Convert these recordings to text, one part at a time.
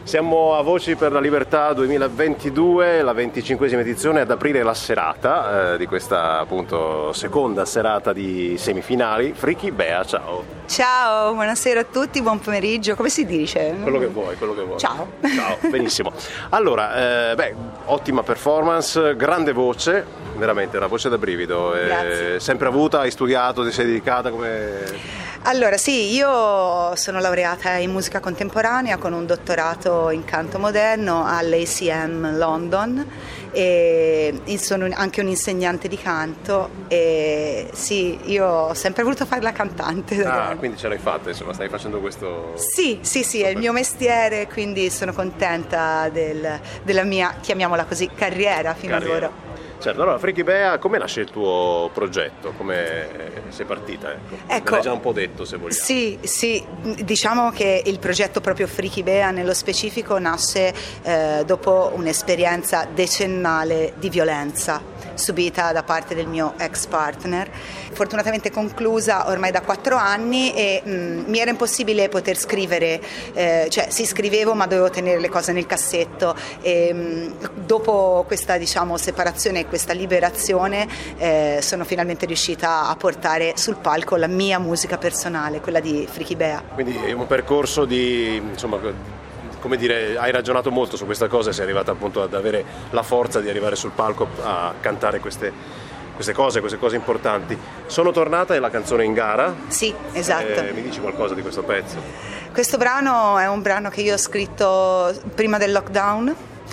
Siamo a Voci per la Libertà 2022, la 25esima edizione. Ad aprire la serata di questa appunto seconda serata di semifinali. Friki Bea, ciao. Ciao, buonasera a tutti, buon pomeriggio, come si dice? Quello che vuoi. Ciao. Ciao, benissimo. Allora, ottima performance, grande voce, veramente una voce da brivido. Grazie. Sempre avuta, hai studiato, ti sei dedicata come... Allora sì, io sono laureata in musica contemporanea con un dottorato in canto moderno all'ACM London e sono anche un'insegnante di canto e sì, io ho sempre voluto fare la cantante. Quindi ce l'hai fatta, insomma, stai facendo questo... Sì, è il mio mestiere, quindi sono contenta della mia, chiamiamola così, carriera fino ad ora. Certo, allora Friki Bea, come nasce il tuo progetto? Come sei partita? Ecco. Me l'hai già un po' detto, se vogliamo. Sì, diciamo che il progetto proprio Friki Bea nello specifico nasce dopo un'esperienza decennale di violenza subita da parte del mio ex partner, fortunatamente conclusa ormai da 4 anni e mi era impossibile poter scrivere, cioè sì, scrivevo ma dovevo tenere le cose nel cassetto e dopo questa separazione e questa liberazione sono finalmente riuscita a portare sul palco la mia musica personale, quella di Friki Bea. Quindi è un percorso di, come dire, hai ragionato molto su questa cosa e sei arrivata appunto ad avere la forza di arrivare sul palco a cantare queste cose importanti. Sono tornata e la canzone in gara. Sì, esatto. Mi dici qualcosa di questo pezzo? Questo brano è un brano che io ho scritto prima del lockdown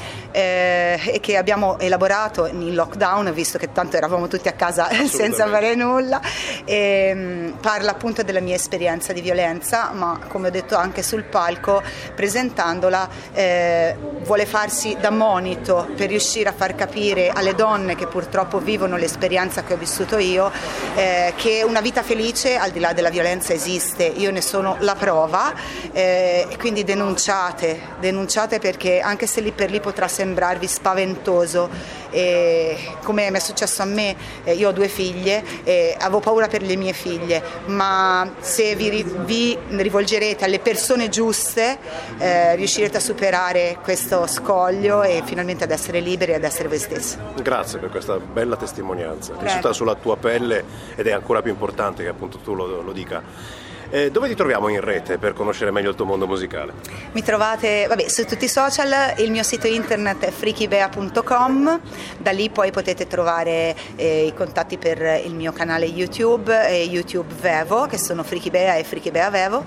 e che abbiamo elaborato in lockdown, visto che tanto eravamo tutti a casa senza fare nulla, e parla appunto della mia esperienza di violenza, ma come ho detto anche sul palco presentandola vuole farsi da monito per riuscire a far capire alle donne che purtroppo vivono l'esperienza che ho vissuto io che una vita felice al di là della violenza esiste. Io ne sono la prova e quindi denunciate perché anche se lì per lì potrà sembrarvi spaventoso, come mi è successo a me, io ho 2 figlie e avevo paura per le mie figlie, ma se vi rivolgerete alle persone giuste riuscirete a superare questo scoglio e finalmente ad essere liberi e ad essere voi stessi. Grazie per questa bella testimonianza, vissuta sulla tua pelle, ed è ancora più importante che appunto tu lo dica. Dove ti troviamo in rete per conoscere meglio il tuo mondo musicale? Mi trovate su tutti i social, il mio sito internet è frikibea.com, da lì poi potete trovare i contatti per il mio canale YouTube e YouTube Vevo, che sono Friki Bea e Friki Bea Vevo,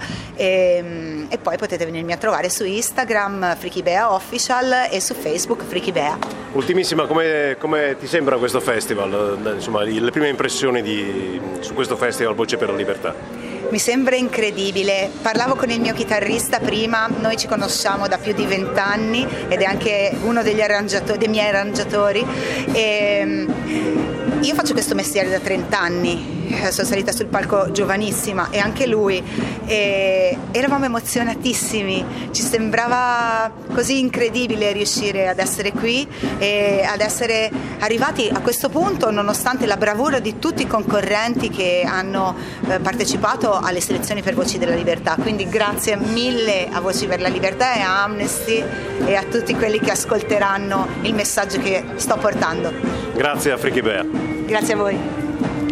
e poi potete venirmi a trovare su Instagram Friki Bea Official e su Facebook Friki Bea. Ultimissima, come ti sembra questo festival? Insomma, le prime impressioni su questo festival Voce per la Libertà? Mi sembra incredibile, parlavo con il mio chitarrista prima, noi ci conosciamo da più di 20 anni ed è anche uno dei miei arrangiatori e io faccio questo mestiere da 30 anni, sono salita sul palco giovanissima e anche lui, e eravamo emozionatissimi, ci sembrava così incredibile riuscire ad essere qui e ad essere arrivati a questo punto nonostante la bravura di tutti i concorrenti che hanno partecipato alle selezioni per Voci della Libertà, quindi grazie mille a Voci per la Libertà e a Amnesty e a tutti quelli che ascolteranno il messaggio che sto portando. Grazie a Friki Bea. Grazie a voi.